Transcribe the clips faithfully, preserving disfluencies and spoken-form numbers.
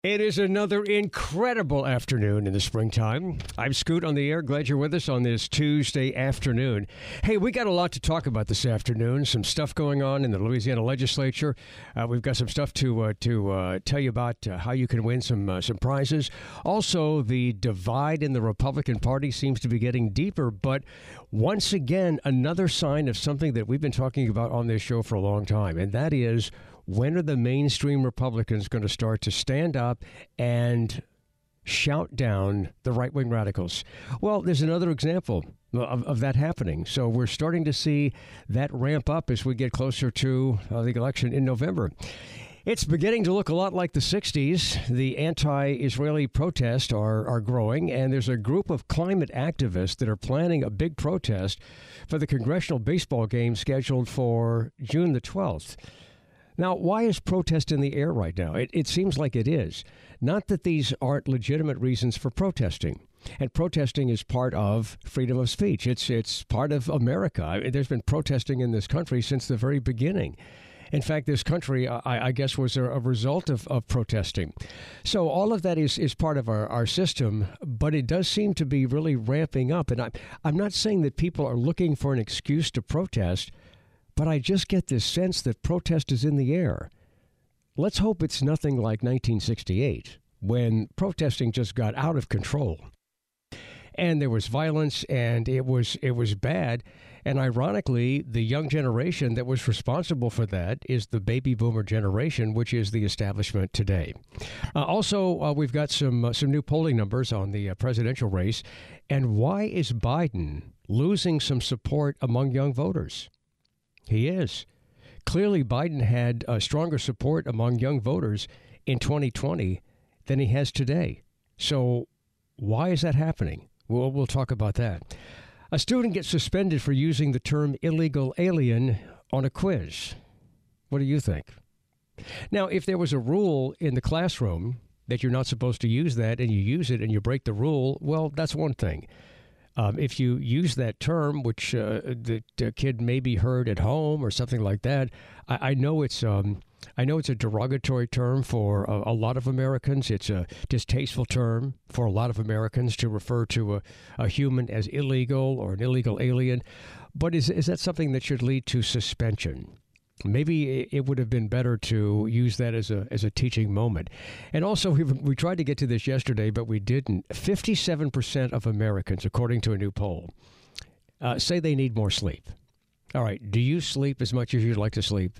It is another incredible afternoon in the springtime. I'm Scoot on the air. Glad you're with us on this Tuesday afternoon. Hey, we got a lot to talk about this afternoon. Some stuff going on in the Louisiana legislature. Uh, we've got some stuff to uh, to uh, tell you about uh, how you can win some uh, some prizes. Also, the divide in the Republican Party seems to be getting deeper. But once again, another sign of something that we've been talking about on this show for a long time, and that is, when are the mainstream Republicans going to start to stand up and shout down the right-wing radicals? Well, there's another example of, of that happening. So we're starting to see that ramp up as we get closer to uh, the election in November. It's beginning to look a lot like the sixties. The anti-Israeli protests are, are growing, and there's a group of climate activists that are planning a big protest for the congressional baseball game scheduled for June the twelfth. Now, why is protest in the air right now? It, it seems like it is. Not that these aren't legitimate reasons for protesting. And protesting is part of freedom of speech. It's it's part of America. I mean, there's been protesting in this country since the very beginning. In fact, this country, I, I guess, was a, a result of, of protesting. So all of that is, is part of our, our system, but it does seem to be really ramping up. And I, I'm not saying that people are looking for an excuse to protest, but I just get this sense that protest is in the air. Let's hope it's nothing like nineteen sixty-eight, when protesting just got out of control. And there was violence, and it was it was bad. And ironically, the young generation that was responsible for that is the baby boomer generation, which is the establishment today. Uh, also, uh, we've got some uh, some new polling numbers on the uh, presidential race. And why is Biden losing some support among young voters? He is. Clearly, Biden had uh, stronger support among young voters in twenty twenty than he has today. So why is that happening? Well, we'll talk about that. A student gets suspended for using the term illegal alien on a quiz. What do you think? Now, if there was a rule in the classroom that you're not supposed to use that and you use it and you break the rule, well, that's one thing. Um, if you use that term, which uh, the, the kid maybe heard at home or something like that, I, I know it's um, I know it's a derogatory term for a, a lot of Americans. It's a distasteful term for a lot of Americans to refer to a, a human as illegal or an illegal alien. But is is that something that should lead to suspension? Maybe it would have been better to use that as a as a teaching moment. And also, we, we tried to get to this yesterday, but we didn't. fifty-seven percent of Americans, according to a new poll, uh, say they need more sleep. All right, do you sleep as much as you'd like to sleep?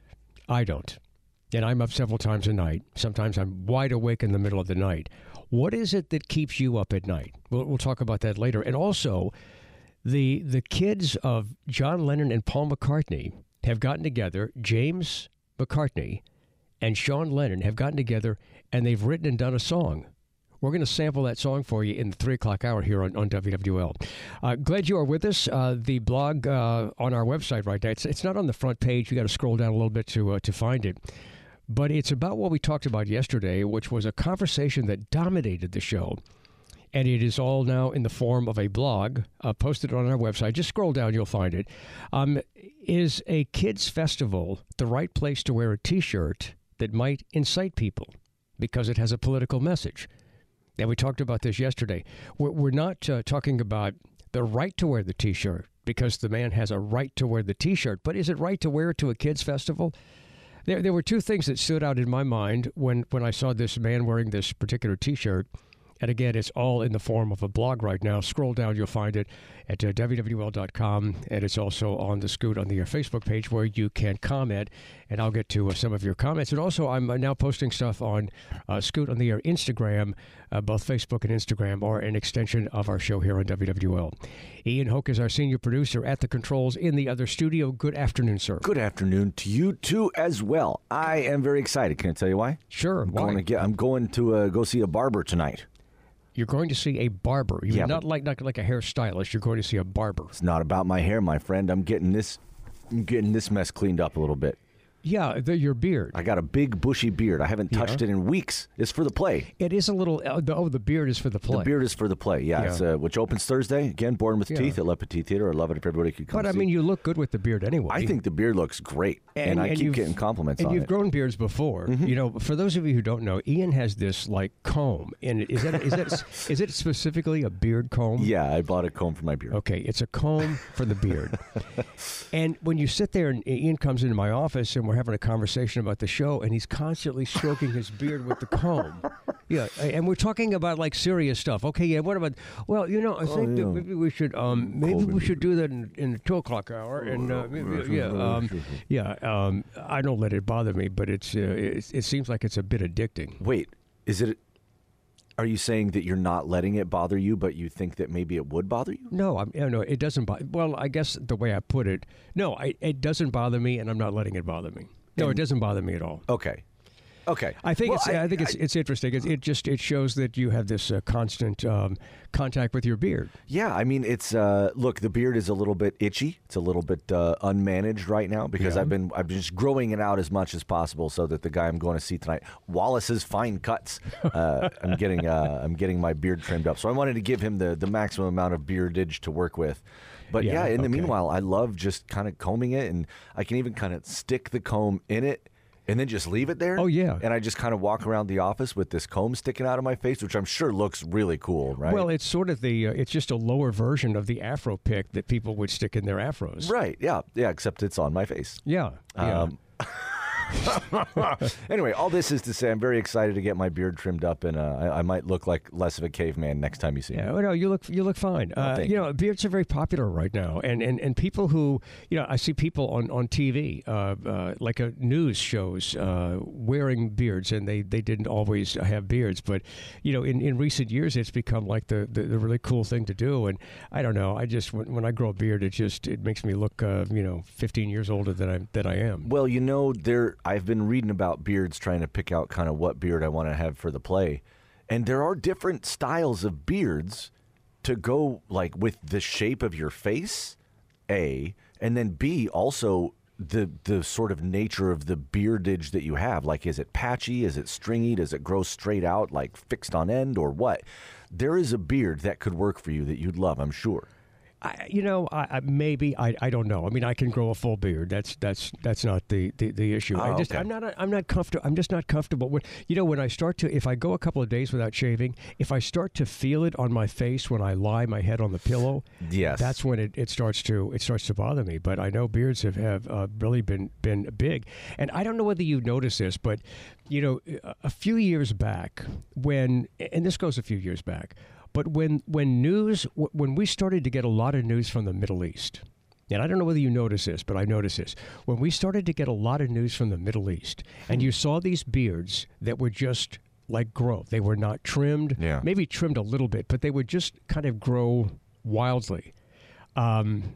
I don't. And I'm up several times a night. Sometimes I'm wide awake in the middle of the night. What is it that keeps you up at night? We'll, we'll talk about that later. And also, the the kids of John Lennon and Paul McCartney have gotten together. James McCartney and Sean Lennon have gotten together, and they've written and done a song. We're going to sample that song for you in the three o'clock hour here on, on W W L. Uh, glad you are with us. Uh, the blog uh, on our website right now, it's, it's not on the front page. You got to scroll down a little bit to uh, to find it. But it's about what we talked about yesterday, which was a conversation that dominated the show. And it is all now in the form of a blog uh, posted on our website. Just scroll down, you'll find it. Um, is a kids' festival the right place to wear a T-shirt that might incite people because it has a political message? And we talked about this yesterday. We're, we're not uh, talking about the right to wear the T-shirt because the man has a right to wear the T-shirt. But is it right to wear it to a kids' festival? There, there were two things that stood out in my mind when, when I saw this man wearing this particular T-shirt. And again, it's all in the form of a blog right now. Scroll down, you'll find it at uh, W W L dot com. And it's also on the Scoot on the Air Facebook page where you can comment. And I'll get to uh, some of your comments. And also, I'm uh, now posting stuff on uh, Scoot on the Air Instagram. Uh, both Facebook and Instagram are an extension of our show here on W W L. Ian Hoke is our senior producer at the controls in the other studio. Good afternoon, sir. Good afternoon to you, too, as well. I am very excited. Can I tell you why? Sure. I'm why? going to, get, I'm going to uh, go see a barber tonight. You're going to see a barber. You're yeah, not like not like a hairstylist. You're going to see a barber. It's not about my hair, my friend. I'm getting this I'm getting this mess cleaned up a little bit. Yeah, the, your beard. I got a big bushy beard. I haven't touched Yeah. it in weeks. It's for the play. It is a little. Uh, the, oh, the beard is for the play. The beard is for the play. Yeah, Yeah. It's, uh, which opens Thursday. Again, Born with Yeah. Teeth at Le Petit Theater. I love it if everybody could come. But I see. mean, you look good with the beard anyway. I think the beard looks great, and, And- I and keep you've- getting compliments And on you've it. grown beards before. You know, for those of you who don't know, Ian has this like comb, and is that is that is it specifically a beard comb? Yeah, I bought a comb for my beard. Okay, it's a comb for the beard. And when you sit there, and Ian comes into my office, and we're having a conversation about the show, and he's constantly stroking his beard with the comb. Yeah, and we're talking about like serious stuff. Okay, yeah. What about? Well, you know, I think yeah. that maybe we should, um, maybe we should do that in, in the two o'clock hour, and uh, maybe, yeah, um, yeah. Um, I don't let it bother me, but it's, uh, it, it seems like it's a bit addicting. Wait, is it? Are you saying that you're not letting it bother you, but you think that maybe it would bother you? No, I'm, you know, it doesn't bother. Well, I guess the way I put it, no, I, it doesn't bother me, and I'm not letting it bother me. No, it doesn't bother me at all. Okay. Okay. I think Well, it's. I, think it's. I- it's interesting. It, it just. It shows that you have this uh, constant um, contact with your beard. Yeah, I mean, it's uh, look, the beard is a little bit itchy. It's a little bit uh, unmanaged right now because Yeah. I've been I've been just growing it out as much as possible so that the guy I'm going to see tonight, Wallace's Fine Cuts, uh, I'm getting uh, I'm getting my beard trimmed up. So I wanted to give him the the maximum amount of beardage to work with. But Yeah, yeah, in the okay. meanwhile, I love just kind of combing it, and I can even kind of stick the comb in it. And then just leave it there. Oh, yeah. And I just kind of walk around the office with this comb sticking out of my face, which I'm sure looks really cool, right? Well, it's sort of the. Uh, it's just a lower version of the Afro pick that people would stick in their afros. Right, yeah, yeah, except it's on my face. Yeah. Yeah. Um, anyway, all this is to say I'm very excited to get my beard trimmed up, and uh, I, I might look like less of a caveman next time you see Yeah, me. well, no, you look you look fine. Uh, thank you know, beards are very popular right now, and, and, and people who you know, I see people on on T V, uh, uh, like a news shows, uh, wearing beards, and they, they didn't always have beards, but you know, in, in recent years, it's become like the, the, the really cool thing to do. And I don't know, I just when, when I grow a beard, it just it makes me look uh, you know fifteen years older than I that I am. Well, you know, there I've been reading about beards, trying to pick out kind of what beard I want to have for the play, and there are different styles of beards to go like with the shape of your face, A, and then B, also the the sort of nature of the beardage that you have. Like, is it patchy? Is it stringy? Does it grow straight out, like fixed on end, or what? There is a beard that could work for you that you'd love, I'm sure. I, you know, I, I maybe I, I don't know. I mean, I can grow a full beard. That's that's that's not the, the, the issue. I Oh, just okay. I'm not I'm not comfortable. I'm just not comfortable with. You know, when I start to if I go a couple of days without shaving, if I start to feel it on my face when I lie my head on the pillow, Yes. that's when it, it starts to it starts to bother me. But I know beards have have uh, really been been big, and I don't know whether you noticed this, but you know, a- a few years back when and this goes a few years back. But when when news when we started to get a lot of news from the Middle East, and I don't know whether you notice this, but I noticed this. When we started to get a lot of news from the Middle East, and you saw these beards that were just like grow. They were not trimmed, Yeah. maybe trimmed a little bit, but they would just kind of grow wildly. Um,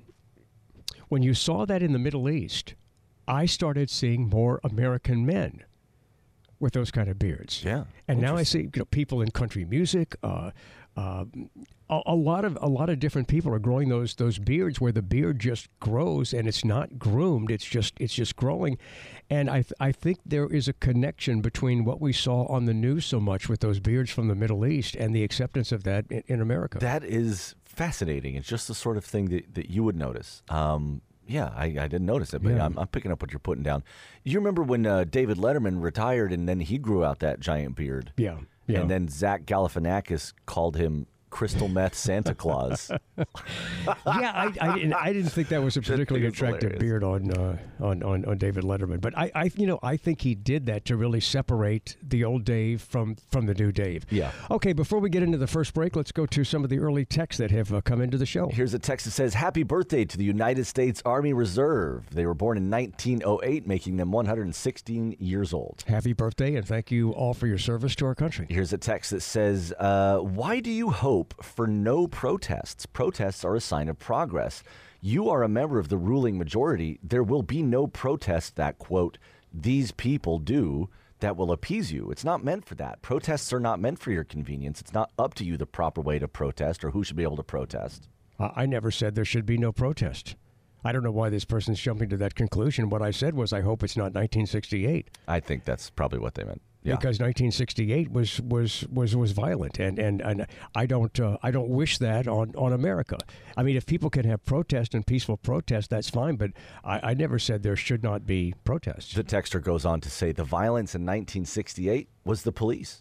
when you saw that in the Middle East, I started seeing more American men with those kind of beards. Yeah. And now I see you know, people in country music. Uh, uh, a, a lot of a lot of different people are growing those those beards where the beard just grows and it's not groomed. It's just it's just growing, and I th- I think there is a connection between what we saw on the news so much with those beards from the Middle East and the acceptance of that in, in America. That is fascinating. It's just the sort of thing that, that you would notice. Um, yeah, I, I didn't notice it, but Yeah. I'm, I'm picking up what you're putting down. You remember when uh, David Letterman retired and then he grew out that giant beard? yeah, yeah. And then Zach Galifianakis called him Crystal Meth Santa Claus. yeah, I, I, didn't, I didn't think that was a particularly It's attractive hilarious. beard on, uh, on on on David Letterman. But I, I, you know, I think he did that to really separate the old Dave from from the new Dave. Yeah. Okay, before we get into the first break, let's go to some of the early texts that have uh, come into the show. Here's a text that says, "Happy birthday to the United States Army Reserve. They were born in nineteen oh eight, making them one hundred sixteen years old." Happy birthday, and thank you all for your service to our country. Here's a text that says, uh, "Why do you hope for no protests? Protests are a sign of progress. You are a member of the ruling majority. There will be no protest that, quote, these people do that will appease you. It's not meant for that. Protests are not meant for your convenience. It's not up to you the proper way to protest or who should be able to protest." Uh, I never said there should be no protest. I don't know why this person's jumping to that conclusion. What I said was, I hope it's not nineteen sixty-eight. I think that's probably what they meant. Yeah. Because nineteen sixty-eight was was was was violent, and and, and I don't uh, I don't wish that on, on America. I mean, if people can have protest and peaceful protest, that's fine. But I, I never said there should not be protests. The texter goes on to say the violence in nineteen sixty-eight was the police.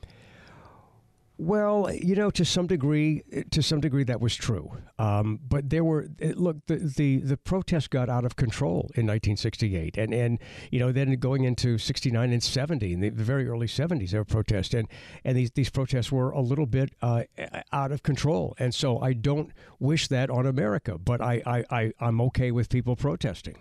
Well, you know, to some degree, to some degree, that was true. Um, but there were look, the, the the protest got out of control in nineteen sixty-eight, and and you know, then going into sixty-nine and seventy, in the, the very early seventies, there were protests, and and these these protests were a little bit uh, out of control, and so I don't wish that on America, but I I, I I'm okay with people protesting.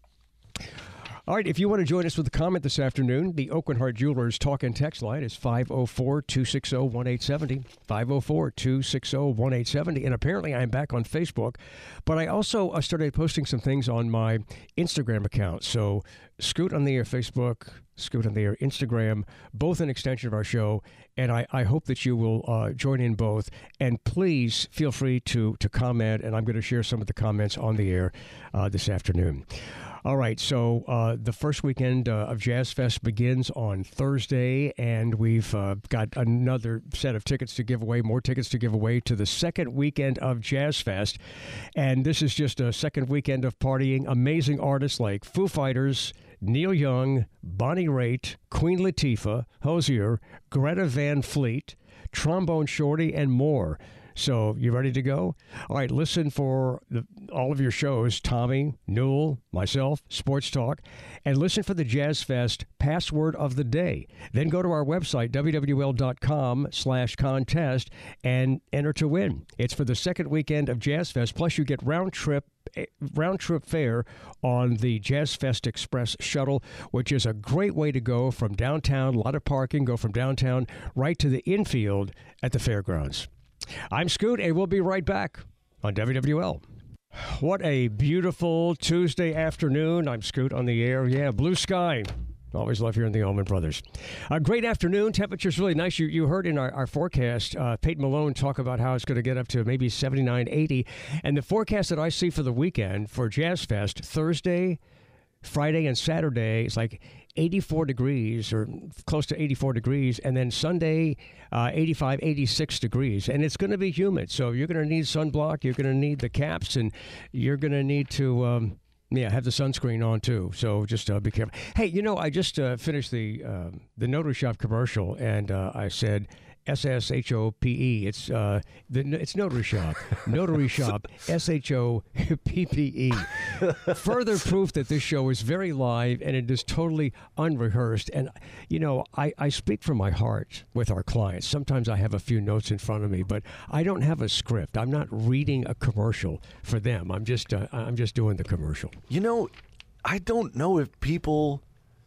All right, if you want to join us with a comment this afternoon, the Aucoin Hart Jewelers talk and text line is five oh four, two six oh, one eight seven oh, five oh four, two six oh, one eight seven oh, and apparently I'm back on Facebook, but I also uh, started posting some things on my Instagram account, so Scoot on the Air Facebook, Scoot on the Air Instagram, both an extension of our show, and I, I hope that you will uh, join in both, and please feel free to, to comment, and I'm going to share some of the comments on the air uh, this afternoon. All right, so uh, the first weekend uh, of Jazz Fest begins on Thursday, and we've uh, got another set of tickets to give away, more tickets to give away to the second weekend of Jazz Fest. And this is just a second weekend of partying. Amazing artists like Foo Fighters, Neil Young, Bonnie Raitt, Queen Latifah, Hozier, Greta Van Fleet, Trombone Shorty, and more. So, you ready to go? All right, listen for the, all of your shows, Tommy, Newell, myself, Sports Talk, and listen for the Jazz Fest password of the day. Then go to our website, w w l dot com slash contest, and enter to win. It's for the second weekend of Jazz Fest, plus you get round trip round trip fare on the Jazz Fest Express shuttle, which is a great way to go from downtown, a lot of parking, go from downtown right to the infield at the fairgrounds. I'm Scoot, and we'll be right back on W W L. What a beautiful Tuesday afternoon. I'm Scoot on the air. Yeah, blue sky. Always love hearing the Allman Brothers. A great afternoon. Temperature's really nice. You you heard in our, our forecast, uh, Peyton Malone talk about how it's going to get up to maybe seventy-nine, eighty. And the forecast that I see for the weekend for Jazz Fest, Thursday, Friday, and Saturday, is like eighty-four degrees or close to eighty-four degrees, and then Sunday uh, eighty-five, eighty-six degrees, and it's going to be humid, so you're going to need sunblock, you're going to need the caps, and you're going to need to um, yeah have the sunscreen on too, so just uh, be careful. Hey, you know, I just uh, finished the uh, the Notary Shop commercial, and uh, I said S S H O P E. It's uh, the it's Notary Shop. Notary Shop. S H O P P E. Further proof that this show is very live and it is totally unrehearsed. And, you know, I, I speak from my heart with our clients. Sometimes I have a few notes in front of me, but I don't have a script. I'm not reading a commercial for them. I'm just uh, I'm just doing the commercial. You know, I don't know if people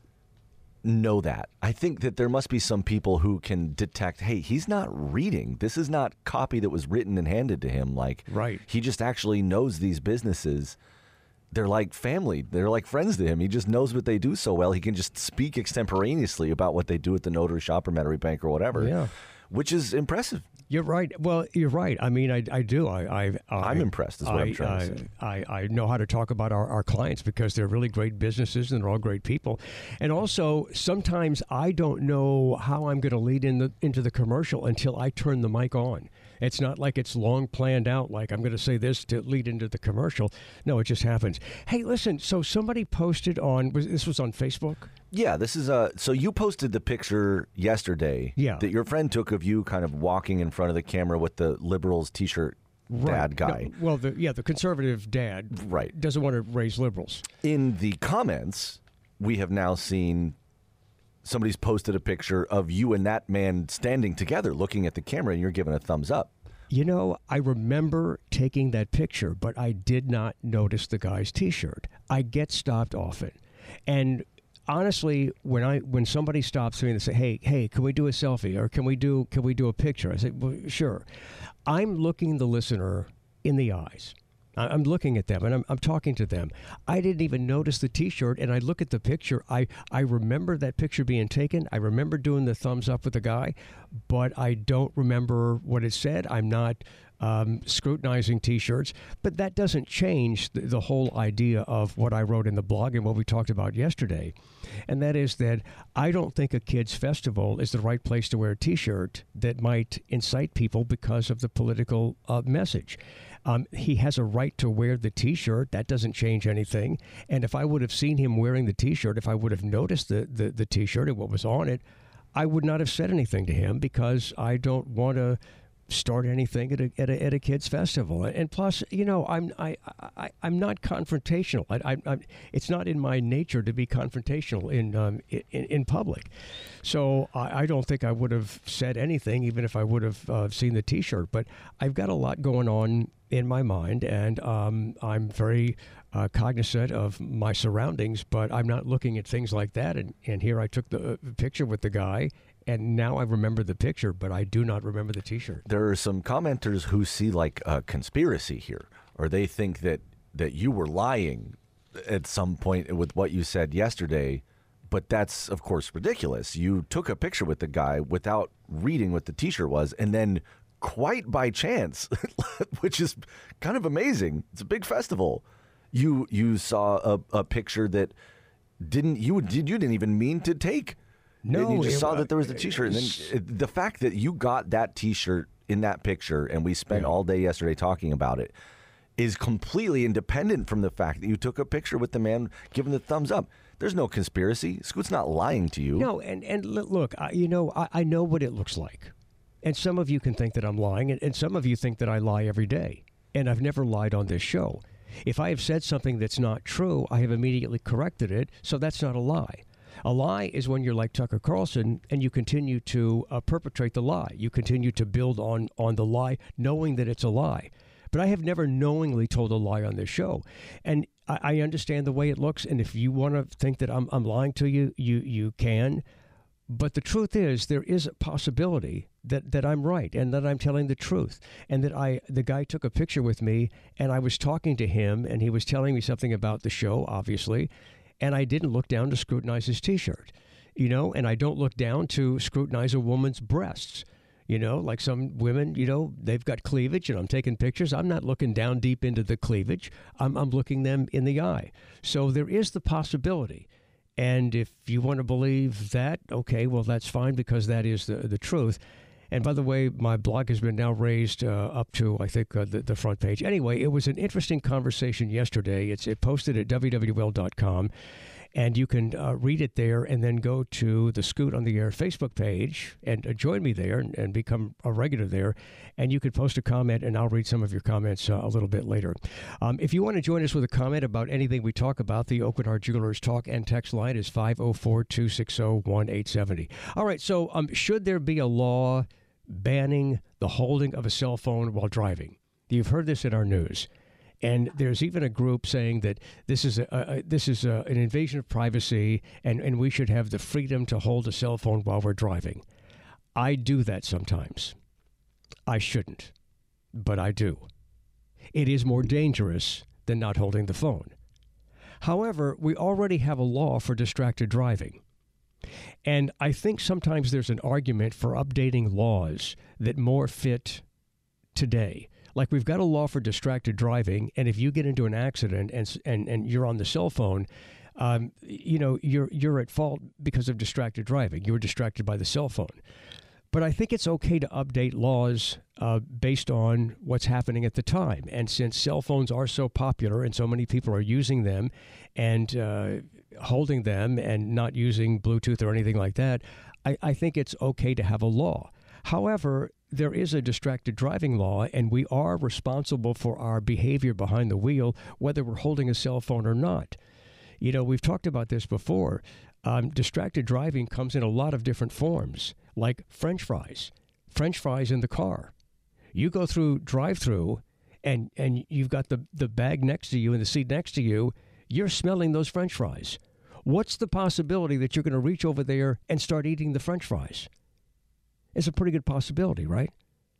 know that. I think that there must be some people who can detect, hey, he's not reading. This is not copy that was written and handed to him. Like, right. He just actually knows these businesses. They're like family. They're like friends to him. He just knows what they do so well. He can just speak extemporaneously about what they do at the Notary Shop or Metairie Bank or whatever, yeah. which is impressive. You're right. Well, you're right. I mean, I, I do. I, I, I, I'm impressed is what I, I'm trying I, to say. I, I know how to talk about our, our clients because they're really great businesses and they're all great people. And also, sometimes I don't know how I'm going to lead in the, into the commercial until I turn the mic on. It's not like it's long planned out, like I'm going to say this to lead into the commercial. No, it just happens. Hey, listen, so somebody posted on, was, this was on Facebook? Yeah, this is a, so you posted the picture yesterday yeah. that your friend took of you kind of walking in front of the camera with the Liberals T-shirt right. dad guy. No, well, the, yeah, the conservative dad right. doesn't want to raise liberals. In the comments, we have now seen somebody's posted a picture of you and that man standing together looking at the camera, and you're giving a thumbs up. You know, I remember taking that picture, but I did not notice the guy's T-shirt. I get stopped often. And honestly, when I when somebody stops me and they say, hey, hey, can we do a selfie or can we do can we do a picture? I say, well, sure. I'm looking the listener in the eyes. I'm looking at them and I'm, I'm talking to them. I didn't even notice the T-shirt, and I look at the picture. I, I remember that picture being taken. I remember doing the thumbs up with the guy, but I don't remember what it said. I'm not um, scrutinizing T-shirts. But that doesn't change the, the whole idea of what I wrote in the blog and what we talked about yesterday. And that is that I don't think a kids' festival is the right place to wear a T-shirt that might incite people because of the political uh, message. Um, he has a right to wear the T-shirt. That doesn't change anything. And if I would have seen him wearing the T-shirt, if I would have noticed the, the, the T-shirt and what was on it, I would not have said anything to him because I don't want to start anything at a, at a, at a kids' festival. And plus, you know, I'm I, I I'm not confrontational. I, I, I it's not in my nature to be confrontational in um, in, in public. So I, I don't think I would have said anything, even if I would have uh, seen the T-shirt. But I've got a lot going on in my mind, and um, I'm very uh, cognizant of my surroundings, but I'm not looking at things like that. And, and here I took the uh, picture with the guy, and now I remember the picture, but I do not remember the T-shirt. There are some commenters who see like a conspiracy here, or they think that, that you were lying at some point with what you said yesterday, but that's, of course, ridiculous. You took a picture with the guy without reading what the T-shirt was, and then quite by chance, which is kind of amazing. It's a big festival. You you saw a, a picture that didn't you did you didn't even mean to take. No, and you just it, saw that there was the T-shirt, and then the fact that you got that T-shirt in that picture, and we spent yeah. all day yesterday talking about it, is completely independent from the fact that you took a picture with the man giving the thumbs up. There's no conspiracy. Scoot's not lying to you. No, and and look, I, you know, I, I know what it looks like. And some of you can think that I'm lying, and, and some of you think that I lie every day. And I've never lied on this show. If I have said something that's not true, I have immediately corrected it, so that's not a lie. A lie is when you're like Tucker Carlson and you continue to uh, perpetrate the lie. You continue to build on, on the lie, knowing that it's a lie. But I have never knowingly told a lie on this show. And I, I understand the way it looks, and if you want to think that I'm, I'm lying to you, you, you can. But the truth is, there is a possibility that, that I'm right and that I'm telling the truth, and that I the guy took a picture with me, and I was talking to him, and he was telling me something about the show, obviously, and I didn't look down to scrutinize his T-shirt, you know, and I don't look down to scrutinize a woman's breasts, you know, like some women, you know, they've got cleavage, and I'm taking pictures. I'm not looking down deep into the cleavage. I'm, I'm looking them in the eye. So there is the possibility. And if you want to believe that, okay, well, that's fine, because that is the, the truth. And by the way, my blog has been now raised uh, up to, I think, uh, the, the front page. Anyway, it was an interesting conversation yesterday. It's it posted at W W L dot com, and you can uh, read it there and then go to the Scoot on the Air Facebook page and uh, join me there and, and become a regular there. And you can post a comment, and I'll read some of your comments uh, a little bit later. Um, if you want to join us with a comment about anything we talk about, the Oakwood Heart Jewelers talk and text line is five oh four, two six zero, one eight seven zero. All right, so um, should there be a law banning the holding of a cell phone while driving? You've heard this in our news. And there's even a group saying that this is a, a this is a, an invasion of privacy, and, and we should have the freedom to hold a cell phone while we're driving. I do that sometimes. I shouldn't, but I do. It is more dangerous than not holding the phone. However, we already have a law for distracted driving. And I think sometimes there's an argument for updating laws that more fit today. Like, we've got a law for distracted driving, and if you get into an accident and and, and you're on the cell phone, um, you know, you're you're at fault because of distracted driving. You were distracted by the cell phone. But I think it's okay to update laws uh, based on what's happening at the time. And since cell phones are so popular and so many people are using them and uh, holding them and not using Bluetooth or anything like that, I, I think it's okay to have a law. However, there is a distracted driving law, and we are responsible for our behavior behind the wheel, whether we're holding a cell phone or not. You know, we've talked about this before. Um, distracted driving comes in a lot of different forms, like French fries. French fries in the car. You go through drive-through, and, and you've got the, the bag next to you and the seat next to you. You're smelling those French fries. What's the possibility that you're going to reach over there and start eating the French fries? It's a pretty good possibility, right?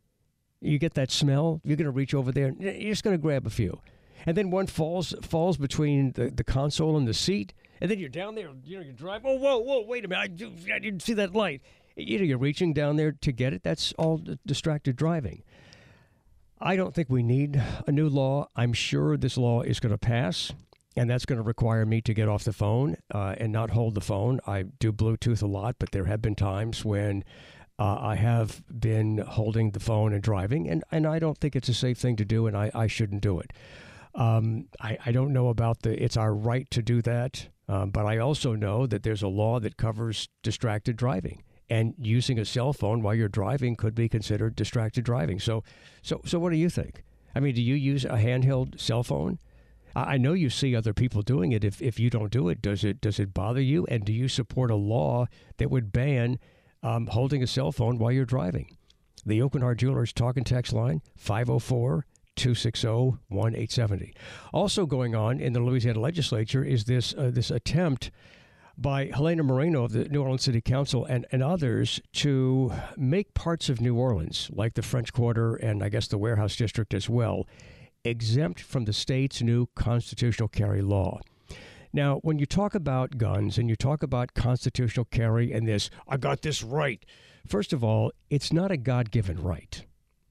You get that smell, you're going to reach over there, and you're just going to grab a few. And then one falls falls between the, the console and the seat, and then you're down there, you know, you drive, oh, whoa, whoa, wait a minute, I, do, I didn't see that light. You know, you're reaching down there to get it. That's all distracted driving. I don't think we need a new law. I'm sure this law is going to pass, and that's going to require me to get off the phone uh, and not hold the phone. I do Bluetooth a lot, but there have been times when uh, I have been holding the phone and driving, and, and I don't think it's a safe thing to do, and I, I shouldn't do it. Um, I, I don't know about the, it's our right to do that, um, but I also know that there's a law that covers distracted driving. And using a cell phone while you're driving could be considered distracted driving. So, so, so what do you think? I mean, do you use a handheld cell phone? I know you see other people doing it. If if you don't do it, does it does it bother you? And do you support a law that would ban um, holding a cell phone while you're driving? The Oakenhart Jewelers talk and text line, five oh four, two six oh, one eight seven oh. Also going on in the Louisiana legislature is this uh, this attempt by Helena Moreno of the New Orleans City Council and, and others to make parts of New Orleans, like the French Quarter and I guess the Warehouse District as well, exempt from the state's new constitutional carry law. Now, when you talk about guns and you talk about constitutional carry and this, I got this right, first of all, it's not a God-given right.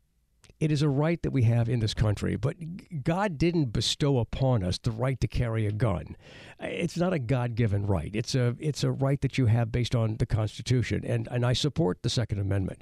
It is a right that we have in this country, but God didn't bestow upon us the right to carry a gun. It's not a God-given right. It's a it's a right that you have based on the Constitution, and, and I support the Second Amendment.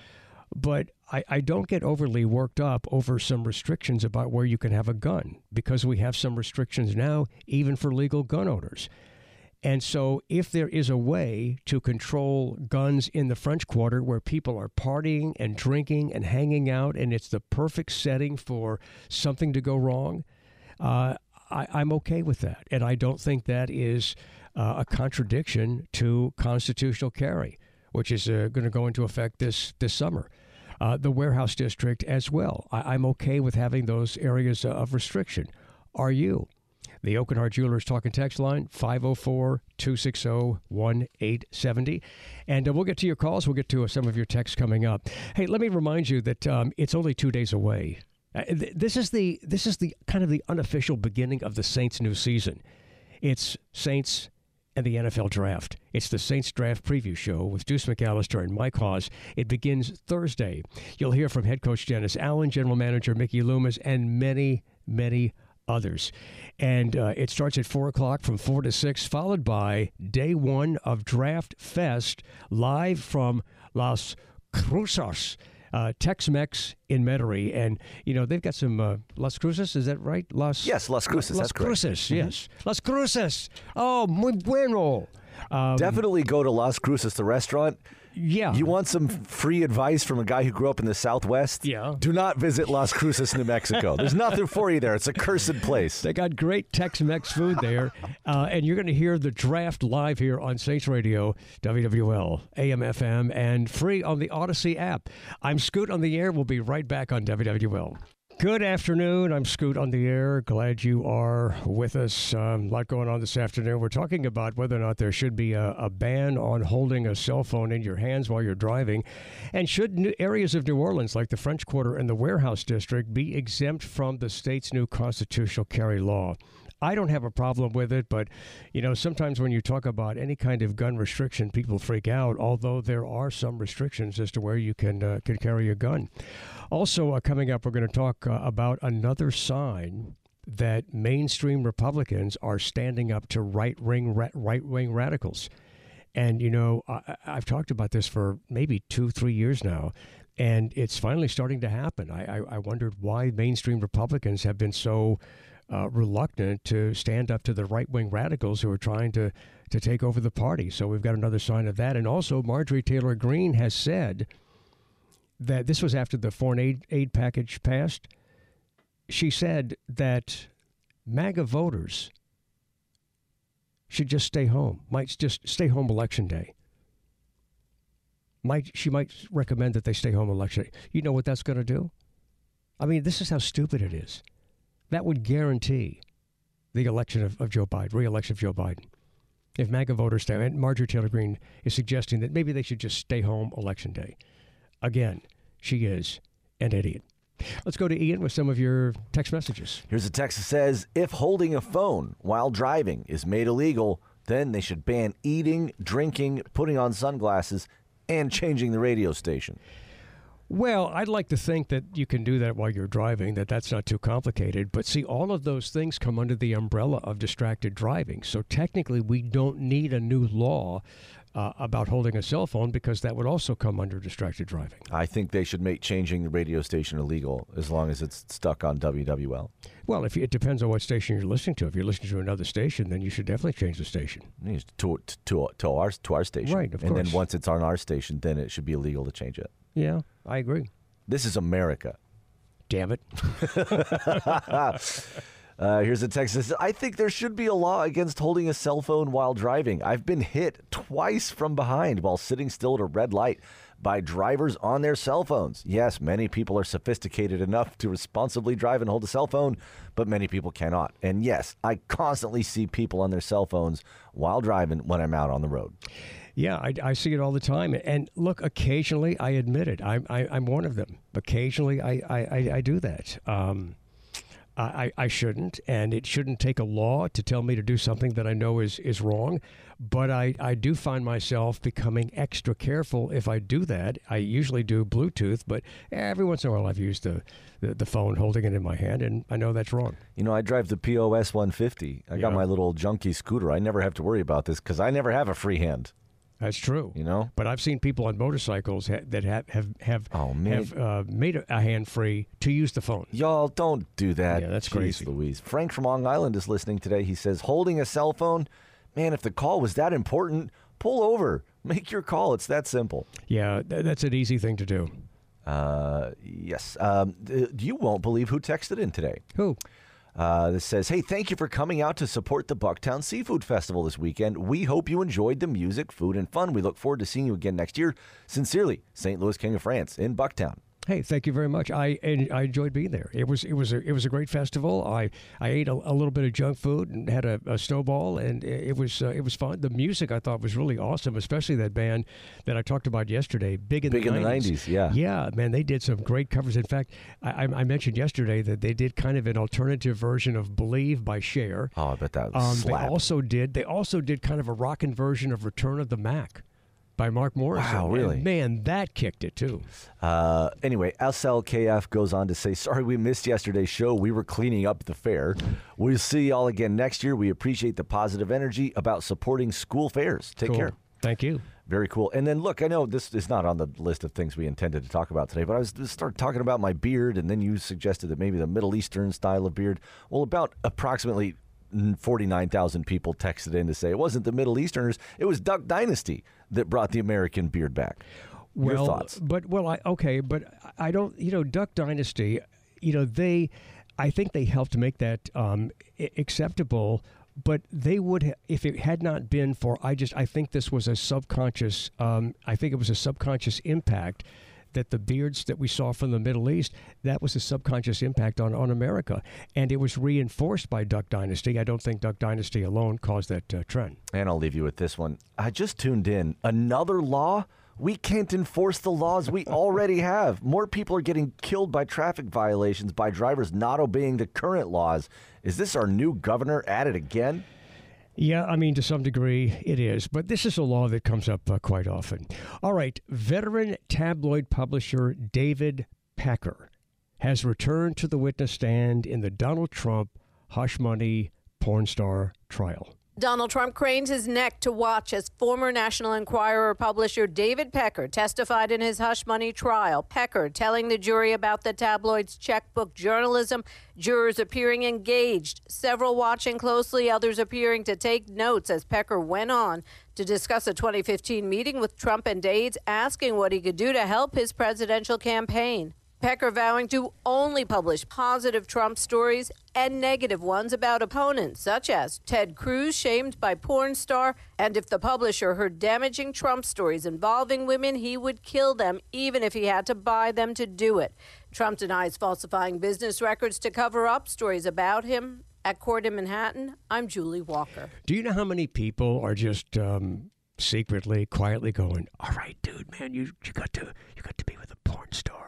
But I, I don't get overly worked up over some restrictions about where you can have a gun, because we have some restrictions now, even for legal gun owners. And so if there is a way to control guns in the French Quarter where people are partying and drinking and hanging out, and it's the perfect setting for something to go wrong, uh, I, I'm okay with that. And I don't think that is uh, a contradiction to constitutional carry, which is uh, going to go into effect this, this summer. Uh, the Warehouse District as well. I, I'm okay with having those areas of restriction. Are you? The Oakenhart Jewelers talk and text line, five oh four, two six oh, one eight seven oh. And uh, we'll get to your calls. We'll get to uh, some of your texts coming up. Hey, let me remind you that um, it's only two days away. Uh, th- this is the this is the kind of the unofficial beginning of the Saints' new season. It's Saints and the N F L Draft. It's the Saints Draft Preview Show with Deuce McAllister and Mike Hawes. It begins Thursday. You'll hear from head coach Dennis Allen, general manager Mickey Loomis, and many, many others. And uh, it starts at four o'clock from four to six, followed by day one of Draft Fest, live from Las Cruces, uh, Tex-Mex in Metairie. And, you know, they've got some uh, Las Cruces, is that right? Las, yes, Las Cruces, Las that's Cruces, correct. yes. Mm-hmm. Las Cruces. Oh, muy bueno. Um, Definitely go to Las Cruces, the restaurant. Yeah. You want some free advice from a guy who grew up in the Southwest? Yeah. Do not visit Las Cruces, New Mexico. There's nothing for you there. It's a cursed place. They got great Tex-Mex food there. Uh, and you're going to hear the draft live here on Saints Radio, W W L, A M F M, and free on the Odyssey app. I'm Scoot on the air. We'll be right back on W W L. Good afternoon. I'm Scoot on the air. Glad you are with us. Um, a lot going on this afternoon. We're talking about whether or not there should be a, a ban on holding a cell phone in your hands while you're driving. And should new areas of New Orleans, like the French Quarter and the Warehouse District, be exempt from the state's new constitutional carry law? I don't have a problem with it, but, you know, sometimes when you talk about any kind of gun restriction, people freak out, although there are some restrictions as to where you can uh, can carry a gun. Also, uh, coming up, we're going to talk uh, about another sign that mainstream Republicans are standing up to right-wing ra- right-wing radicals. And, you know, I- I've talked about this for maybe two, three years now, and it's finally starting to happen. I, I-, I wondered why mainstream Republicans have been so Uh, reluctant to stand up to the right-wing radicals who are trying to, to take over the party. So we've got another sign of that. And also, Marjorie Taylor Greene has said that this was after the foreign aid, aid package passed. She said that MAGA voters should just stay home, might just stay home election day. Might She might recommend that they stay home election day. You know what that's going to do? I mean, this is how stupid it is. That would guarantee the election of, of Joe Biden, re-election of Joe Biden. If MAGA voters stay, and Marjorie Taylor Greene is suggesting that maybe they should just stay home election day. Again, she is an idiot. Let's go to Ian with some of your text messages. Here's a text that says, if holding a phone while driving is made illegal, then they should ban eating, drinking, putting on sunglasses, and changing the radio station. Well, I'd like to think that you can do that while you're driving, that that's not too complicated. But see, all of those things come under the umbrella of distracted driving. So technically, we don't need a new law uh, about holding a cell phone because that would also come under distracted driving. I think they should make changing the radio station illegal as long as it's stuck on W W L. Well, if you, it depends on what station you're listening to. If you're listening to another station, then you should definitely change the station. To, to, to, our, to our station. Right, of and course. And then once it's on our station, then it should be illegal to change it. Yeah, I agree. This is America. Damn it. uh, here's a text that says, I think there should be a law against holding a cell phone while driving. I've been hit twice from behind while sitting still at a red light by drivers on their cell phones. Yes, many people are sophisticated enough to responsibly drive and hold a cell phone, but many people cannot. And yes, I constantly see people on their cell phones while driving when I'm out on the road. Yeah, I, I see it all the time. And look, occasionally, I admit it, I'm, I, I'm one of them. Occasionally, I, I, I do that. Um, I, I shouldn't, and it shouldn't take a law to tell me to do something that I know is, is wrong. But I, I do find myself becoming extra careful if I do that. I usually do Bluetooth, but every once in a while I've used the, the, the phone holding it in my hand, and I know that's wrong. You know, I drive the P O S one fifty. I got Yeah. my little junky scooter. I never have to worry about this because I never have a free hand. That's true. You know? But I've seen people on motorcycles ha- that have have have, Oh, man. have uh, made a, a hand free to use the phone. Y'all don't do that. Yeah, that's Jeez crazy. Louise. Frank from Long Island is listening today. He says, holding a cell phone, man, if the call was that important, pull over. Make your call. It's that simple. Yeah, th- that's an easy thing to do. Uh, yes. Um, th- you won't believe who texted in today. Who? Uh, this says, hey, thank you for coming out to support the Bucktown Seafood Festival this weekend. We hope you enjoyed the music, food, and fun. We look forward to seeing you again next year. Sincerely, Saint Louis King of France in Bucktown. Hey, thank you very much. I and I enjoyed being there. It was it was a it was a great festival. I, I ate a, a little bit of junk food and had a, a snowball, and it was uh, it was fun. The music I thought was really awesome, especially that band that I talked about yesterday, Big in Big the in the nineties. nineties, yeah. Yeah, man, they did some great covers. In fact, I, I mentioned yesterday that they did kind of an alternative version of "Believe" by Cher. Oh, I bet that Um, they slapped. also did they also did kind of a rockin' version of "Return of the Mac" by Mark Morrison. Wow, really? And man, that kicked it too. Uh, anyway, S L K F goes on to say, sorry we missed yesterday's show. We were cleaning up the fair. We'll see y'all again next year. We appreciate the positive energy about supporting school fairs. Take Cool. care. Thank you. Very cool. And then, look, I know this is not on the list of things we intended to talk about today, but I was just started talking about my beard, and then you suggested that maybe the Middle Eastern style of beard. Well, about approximately forty-nine thousand people texted in to say it wasn't the Middle Easterners, it was Duck Dynasty that brought the American beard back. Your Well, thoughts? But well, I okay, but I don't. You know, Duck Dynasty. You know, they. I think they helped make that um, I- acceptable. But they would, ha- if it had not been for, I just, I think this was a subconscious. Um, I think it was a subconscious impact that the beards that we saw from the Middle East, that was a subconscious impact on, on America. And it was reinforced by Duck Dynasty. I don't think Duck Dynasty alone caused that uh, trend. And I'll leave you with this one. I just tuned in. Another law? We can't enforce the laws we already have. More people are getting killed by traffic violations by drivers not obeying the current laws. Is this our new governor at it again? Yeah, I mean, to some degree it is, but this is a law that comes up uh, quite often. All right, veteran tabloid publisher David Pecker has returned to the witness stand in the Donald Trump hush money porn star trial. Donald Trump craned his neck to watch as former National Enquirer publisher David Pecker testified in his hush money trial. Pecker telling the jury about the tabloid's checkbook journalism, jurors appearing engaged, several watching closely, others appearing to take notes as Pecker went on to discuss a twenty fifteen meeting with Trump and aides, asking what he could do to help his presidential campaign. Pecker vowing to only publish positive Trump stories and negative ones about opponents, such as Ted Cruz shamed by porn star, and if the publisher heard damaging Trump stories involving women, he would kill them, even if he had to buy them to do it. Trump denies falsifying business records to cover up stories about him. At court in Manhattan, I'm Julie Walker. Do you know how many people are just um, secretly, quietly going, "All right, dude, man, you you got to you got to be with a porn star."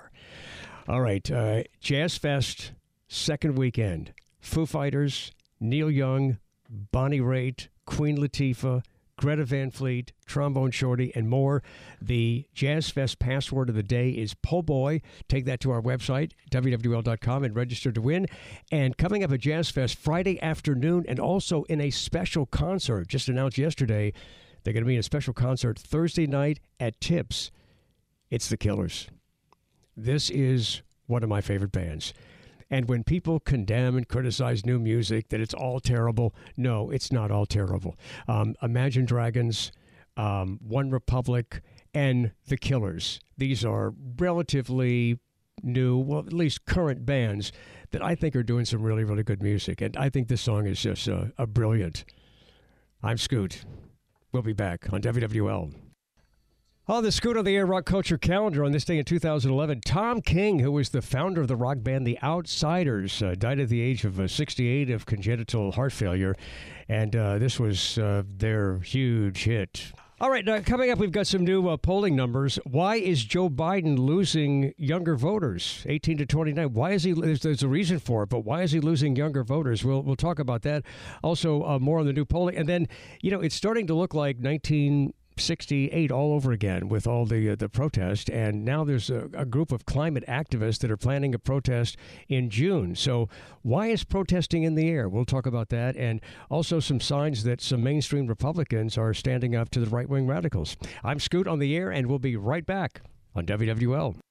All right, uh, Jazz Fest, second weekend. Foo Fighters, Neil Young, Bonnie Raitt, Queen Latifah, Greta Van Fleet, Trombone Shorty, and more. The Jazz Fest password of the day is Po' Boy. Take that to our website, W W L dot com, and register to win. And coming up at Jazz Fest Friday afternoon, and also in a special concert, just announced yesterday, they're going to be in a special concert Thursday night at Tips. It's the Killers. This is one of my favorite bands. And when people condemn and criticize new music, that it's all terrible, no, it's not all terrible. Um, Imagine Dragons, um, One Republic, and The Killers. These are relatively new, well, at least current bands that I think are doing some really, really good music. And I think this song is just uh, a brilliant. I'm Scoot. We'll be back on W W L. On the Scoot on the Air Rock Culture Calendar on this day in two thousand eleven, Tom King, who was the founder of the rock band The Outsiders, uh, died at the age of uh, sixty-eight of congenital heart failure, and uh, this was uh, their huge hit. All right, now coming up, we've got some new uh, polling numbers. Why is Joe Biden losing younger voters, eighteen to twenty-nine? Why is he? There's, there's a reason for it, but why is he losing younger voters? We'll we'll talk about that. Also, uh, more on the new polling, and then you know it's starting to look like nineteen sixty-eight all over again with all the uh, the protest, and now there's a, a group of climate activists that are planning a protest in June. So why is protesting in the air? We'll talk about that, and also some signs that some mainstream Republicans are standing up to the right-wing radicals. I'm Scoot on the air, and we'll be right back on W W L.